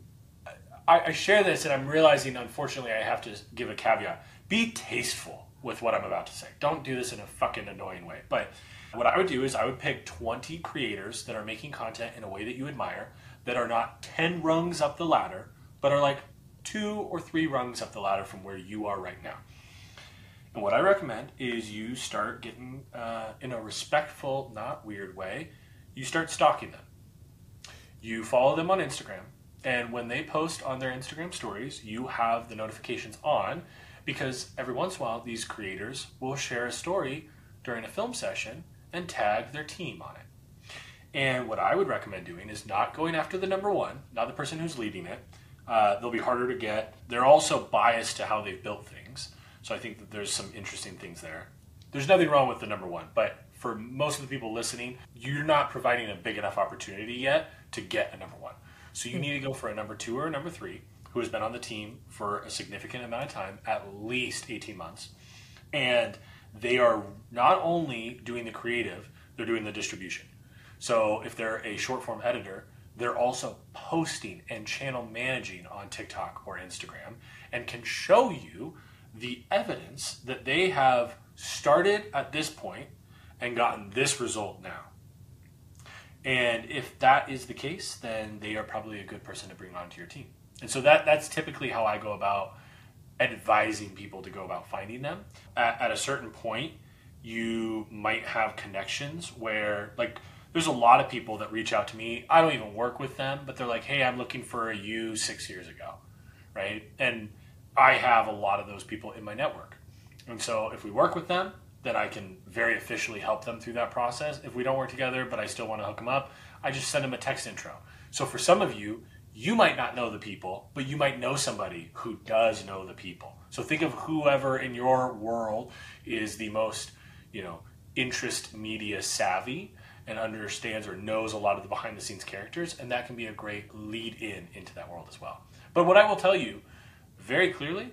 I, I share this and I'm realizing, unfortunately, I have to give a caveat. Be tasteful with what I'm about to say. Don't do this in a fucking annoying way. But what I would do is I would pick twenty creators that are making content in a way that you admire, that are not ten rungs up the ladder, but are like two or three rungs up the ladder from where you are right now. And what I recommend is you start getting, uh, in a respectful, not weird way, you start stalking them. You follow them on Instagram, and when they post on their Instagram stories, you have the notifications on, because every once in a while, these creators will share a story during a film session and tag their team on it. And what I would recommend doing is not going after the number one, not the person who's leading it. Uh, they'll be harder to get. They're also biased to how they've built things. So I think that there's some interesting things there. There's nothing wrong with the number one, but for most of the people listening, you're not providing a big enough opportunity yet to get a number one. So you need to go for a number two or a number three who has been on the team for a significant amount of time, at least eighteen months. And they are not only doing the creative, they're doing the distribution. So if they're a short form editor, they're also posting and channel managing on TikTok or Instagram, and can show you the evidence that they have started at this point and gotten this result now. And if that is the case, then they are probably a good person to bring onto your team. And so that that's typically how I go about advising people to go about finding them. At, at a certain point, you might have connections where, like, there's a lot of people that reach out to me. I don't even work with them, but they're like, hey, I'm looking for a you six years ago, right? And I have a lot of those people in my network. And so if we work with them, then I can very officially help them through that process. If we don't work together, but I still want to hook them up, I just send them a text intro. So for some of you, you might not know the people, but you might know somebody who does know the people. So think of whoever in your world is the most, you know, interest media savvy and understands or knows a lot of the behind the scenes characters, and that can be a great lead in into that world as well. But what I will tell you very clearly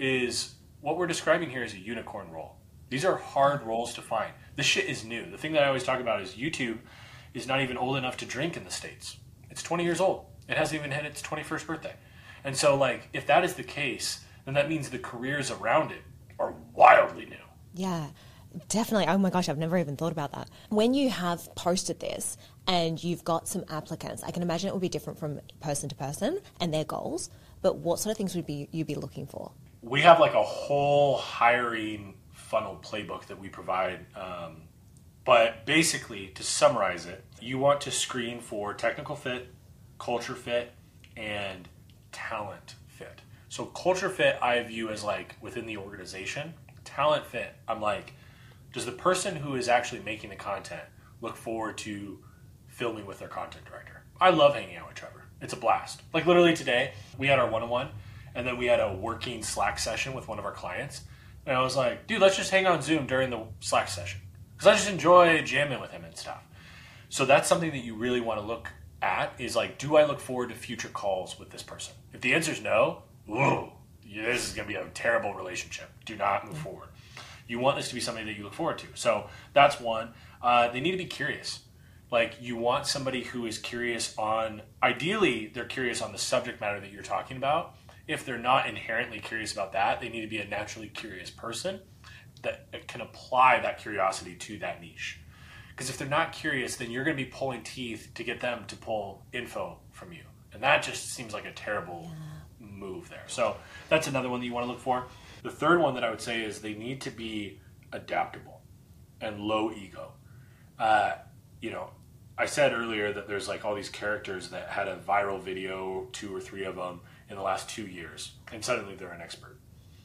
is what we're describing here is a unicorn role. These are hard roles to find. This shit is new. The thing that I always talk about is YouTube is not even old enough to drink in the States. It's twenty years old. It hasn't even hit its twenty-first birthday. And so, like, if that is the case, then that means the careers around it are wildly new. Yeah, definitely. Oh my gosh, I've never even thought about that. When you have posted this and you've got some applicants, I can imagine it will be different from person to person and their goals, but what sort of things would be you be looking for? We have like a whole hiring funnel playbook that we provide. Um, but basically, to summarize it, you want to screen for technical fit, culture fit, and talent fit. So culture fit I view as like within the organization. Talent fit, I'm like, does the person who is actually making the content look forward to filming with their content director? I love hanging out with Trevor. It's a blast. Like literally today, we had our one-on-one, and then we had a working Slack session with one of our clients. And I was like, dude, let's just hang on Zoom during the Slack session. Because I just enjoy jamming with him and stuff. So that's something that you really want to look at, is like, do I look forward to future calls with this person? If the answer is no, whoa, this is going to be a terrible relationship. Do not move forward. You want this to be something that you look forward to. So that's one. Uh, they need to be curious. Like, you want somebody who is curious on, ideally, they're curious on the subject matter that you're talking about. If they're not inherently curious about that, they need to be a naturally curious person that can apply that curiosity to that niche. Because if they're not curious, then you're going to be pulling teeth to get them to pull info from you. And that just seems like a terrible yeah. move there. So that's another one that you want to look for. The third one that I would say is they need to be adaptable and low ego. Uh, you know, I said earlier that there's like all these characters that had a viral video, two or three of them, in the last two years, and suddenly they're an expert.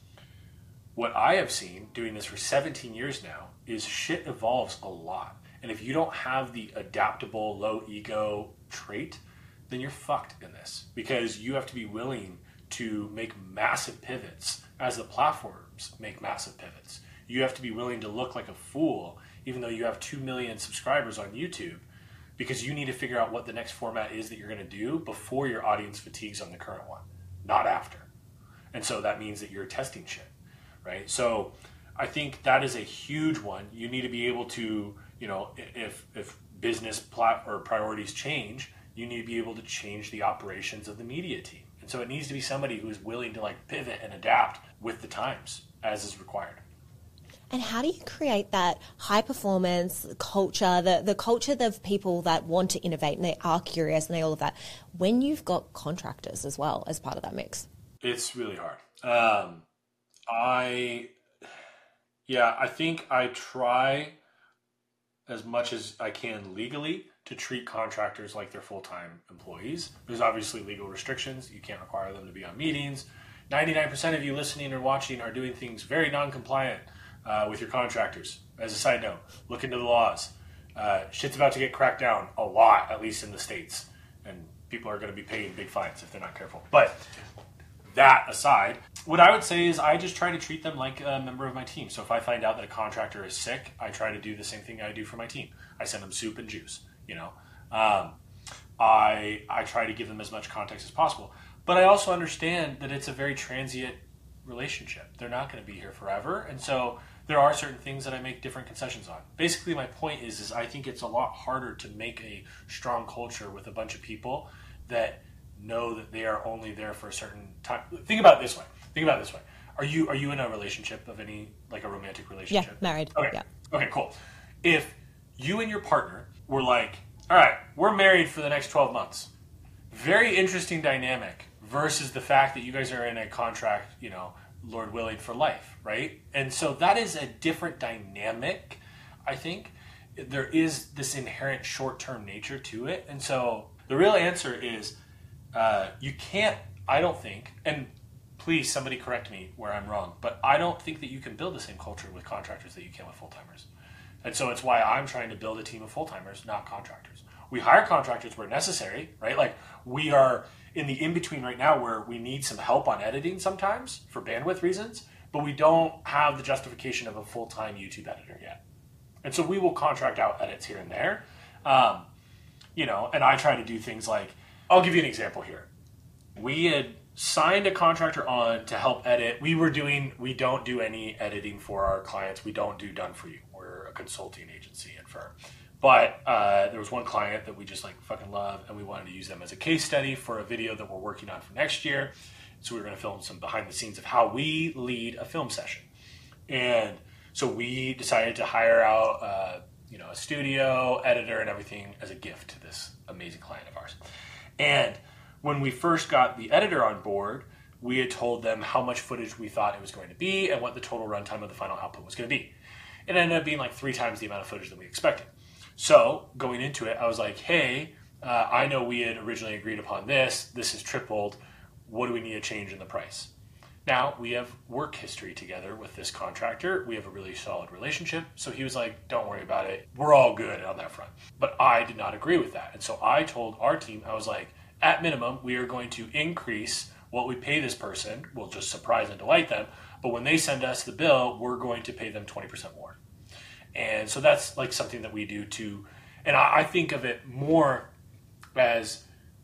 What I have seen doing this for seventeen years now is shit evolves a lot. And if you don't have the adaptable, low ego trait, then you're fucked in this, because you have to be willing to make massive pivots as the platforms make massive pivots. You have to be willing to look like a fool, even though you have two million subscribers on YouTube, because you need to figure out what the next format is that you're going to do before your audience fatigues on the current one, not after. And so that means that you're testing shit, right? So I think that is a huge one. You need to be able to, you know, if if business plat or priorities change, you need to be able to change the operations of the media team. And so it needs to be somebody who is willing to like pivot and adapt with the times as is required. And how do you create that high performance culture, the, the culture of people that want to innovate and they are curious and they all of that, when you've got contractors as well as part of that mix? It's really hard. Um, I, yeah, I think I try as much as I can legally to treat contractors like they're full-time employees. There's obviously legal restrictions. You can't require them to be on meetings. ninety-nine percent of you listening or watching are doing things very non-compliant uh, with your contractors. As a side note, look into the laws. Uh, shit's about to get cracked down a lot, at least in the States. And people are going to be paying big fines if they're not careful. But that aside, what I would say is I just try to treat them like a member of my team. So if I find out that a contractor is sick, I try to do the same thing I do for my team. I send them soup and juice, you know. Um, I I try to give them as much context as possible. But I also understand that it's a very transient relationship. They're not going to be here forever. And so there are certain things that I make different concessions on. Basically, my point is, is I think it's a lot harder to make a strong culture with a bunch of people that know that they are only there for a certain time. Think about it this way. Think about it this way. Are you are you in a relationship of any, like a romantic relationship? Yeah, married. Okay. Yeah. Okay, cool. If you and your partner were like, all right, we're married for the next twelve months. Very interesting dynamic versus the fact that you guys are in a contract, you know, Lord willing, for life, right? And so that is a different dynamic, I think. There is this inherent short-term nature to it. And so the real answer is uh, you can't, I don't think, and please somebody correct me where I'm wrong, but I don't think that you can build the same culture with contractors that you can with full-timers. And so it's why I'm trying to build a team of full-timers, not contractors. We hire contractors where necessary, right? Like we are in the in-between right now where we need some help on editing sometimes for bandwidth reasons, but we don't have the justification of a full-time YouTube editor yet. And so we will contract out edits here and there. Um, you know, and I try to do things like, I'll give you an example here. We had signed a contractor on to help edit. We were doing, we don't do any editing for our clients. We don't do done for you. We're a consulting agency and firm. But uh, there was one client that we just like fucking love, and we wanted to use them as a case study for a video that we're working on for next year. So we were going to film some behind the scenes of how we lead a film session. And so we decided to hire out uh, you know, a studio, editor, and everything as a gift to this amazing client of ours. And when we first got the editor on board, we had told them how much footage we thought it was going to be and what the total runtime of the final output was going to be. It ended up being like three times the amount of footage that we expected. So going into it, I was like, hey, uh, I know we had originally agreed upon this. This has tripled. What do we need to change in the price? Now, we have work history together with this contractor. We have a really solid relationship. So he was like, don't worry about it. We're all good on that front. But I did not agree with that. And so I told our team, I was like, at minimum, we are going to increase what we pay this person. We'll just surprise and delight them. But when they send us the bill, we're going to pay them twenty percent more. And so that's like something that we do too. And I, I think of it more as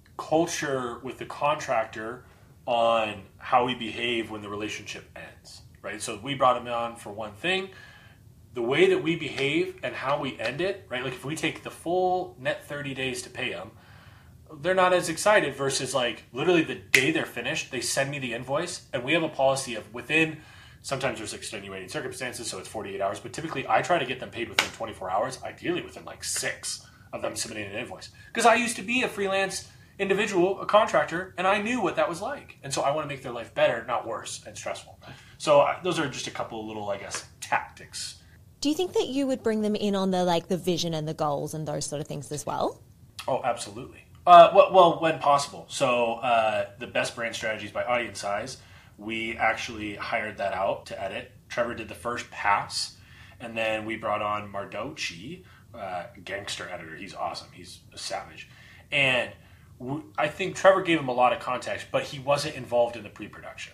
culture with the contractor on how we behave when the relationship ends, right? So we brought him on for one thing. The way that we behave and how we end it, right? Like if we take the full net thirty days to pay them, they're not as excited versus like literally the day they're finished, they send me the invoice, and we have a policy of within, sometimes there's extenuating circumstances, so it's forty-eight hours, but typically I try to get them paid within twenty-four hours, ideally within like six of them submitting an invoice. Because I used to be a freelance individual, a contractor, and I knew what that was like. And so I want to make their life better, not worse and stressful. So uh, those are just a couple of little, I guess, tactics. Do you think that you would bring them in on the like the vision and the goals and those sort of things as well? Oh, absolutely. Uh, well, well, when possible. So uh, the best brand strategies by audience size, we actually hired that out to edit. Trevor did the first pass, and then we brought on Mardoci, uh, gangster editor. He's awesome. He's a savage. And w- I think Trevor gave him a lot of context, but he wasn't involved in the pre-production.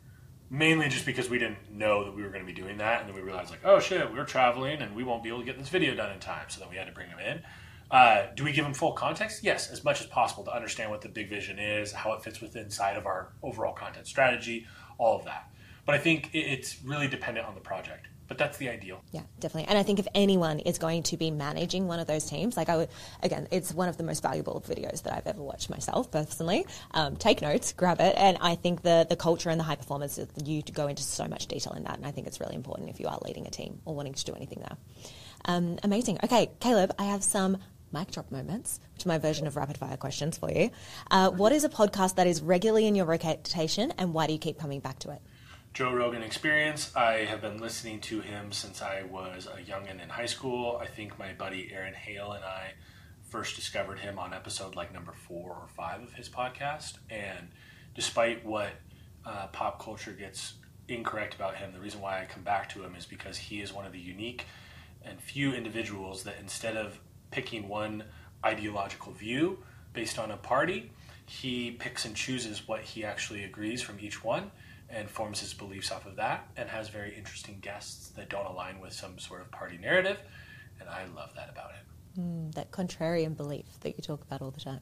Mainly just because we didn't know that we were going to be doing that, and then we realized, like, oh shit, we're traveling, and we won't be able to get this video done in time, so then we had to bring him in. Uh, do we give him full context? Yes, as much as possible to understand what the big vision is, how it fits within inside of our overall content strategy, all of that. But I think it, it's really dependent on the project. But that's the ideal. Yeah, definitely. And I think if anyone is going to be managing one of those teams, like I would, again, it's one of the most valuable videos that I've ever watched myself personally. Um, take notes, grab it. And I think the the culture and the high performance, you to go into so much detail in that. And I think it's really important if you are leading a team or wanting to do anything there. Um, amazing. Okay, Caleb, I have some mic drop moments, which are my version of rapid fire questions for you. Uh, what is a podcast that is regularly in your rotation, and why do you keep coming back to it? Joe Rogan Experience. I have been listening to him since I was a youngin' in high school. I think my buddy Aaron Hale and I first discovered him on episode like number four or five of his podcast. And despite what uh, pop culture gets incorrect about him, the reason why I come back to him is because he is one of the unique and few individuals that instead of picking one ideological view based on a party, he picks and chooses what he actually agrees from each one and forms his beliefs off of that, and has very interesting guests that don't align with some sort of party narrative, and I love that about him. Mm, that contrarian belief that you talk about all the time.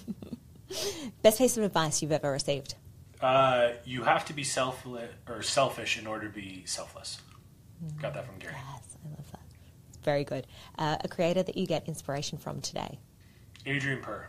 Best piece of advice you've ever received? Uh, you have to be selfless or selfish in order to be selfless. Mm. Got that from Gary. Yes, I love that. Very good. Uh, a creator that you get inspiration from today? Adrian Per.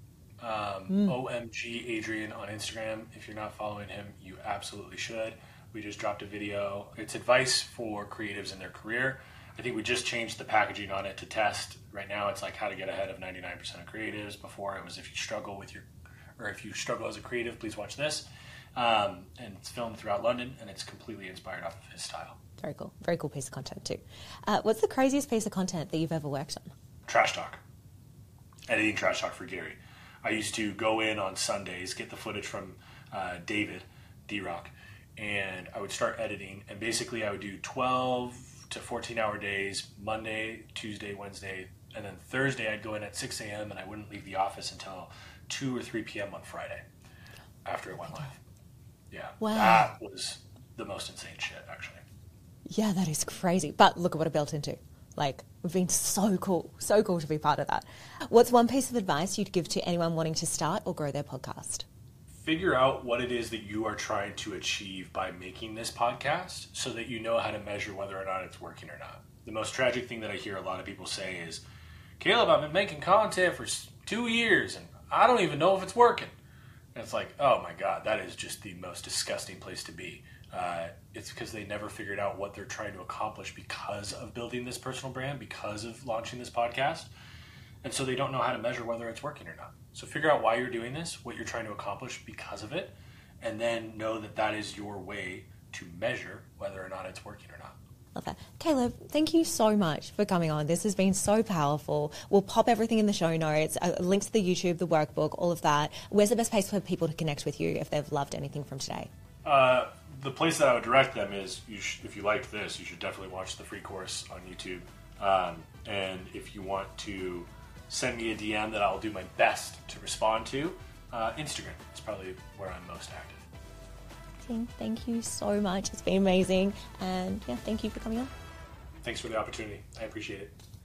Um, mm. O M G Adrian on Instagram. If you're not following him, you absolutely should. We just dropped a video. It's advice for creatives in their career. I think we just changed the packaging on it to test. Right now it's like how to get ahead of ninety-nine percent of creatives. Before it was if you struggle with your, or if you struggle as a creative, please watch this. Um, and it's filmed throughout London, and it's completely inspired off of his style. Very cool. Very cool piece of content too. Uh, what's the craziest piece of content that you've ever worked on? Trash talk. Editing trash talk for Gary. I used to go in on Sundays, get the footage from uh, David, D-Rock, and I would start editing. And basically I would do twelve to fourteen hour days, Monday, Tuesday, Wednesday, and then Thursday I'd go in at six a.m. and I wouldn't leave the office until two or three p.m. on Friday after it went live. Yeah, wow. That was the most insane shit, actually. Yeah, that is crazy. But look at what it built into. Like, we've been so cool, so cool to be part of that. What's one piece of advice you'd give to anyone wanting to start or grow their podcast? Figure out what it is that you are trying to achieve by making this podcast so that you know how to measure whether or not it's working or not. The most tragic thing that I hear a lot of people say is, Caleb, I've been making content for two years and I don't even know if it's working. And it's like, oh my God, that is just the most disgusting place to be. Uh, it's because they never figured out what they're trying to accomplish because of building this personal brand, because of launching this podcast. And so they don't know how to measure whether it's working or not. So figure out why you're doing this, what you're trying to accomplish because of it, and then know that that is your way to measure whether or not it's working or not. Love that. Caleb, thank you so much for coming on. This has been so powerful. We'll pop everything in the show notes, uh, links to the YouTube, the workbook, all of that. Where's the best place for people to connect with you if they've loved anything from today? Uh, the place that I would direct them is, you sh- if you liked this, you should definitely watch the free course on YouTube. Um, and if you want to send me a D M that I'll do my best to respond to, uh, Instagram is probably where I'm most active. Thank you so much. It's been amazing. And yeah, thank you for coming on. Thanks for the opportunity. I appreciate it.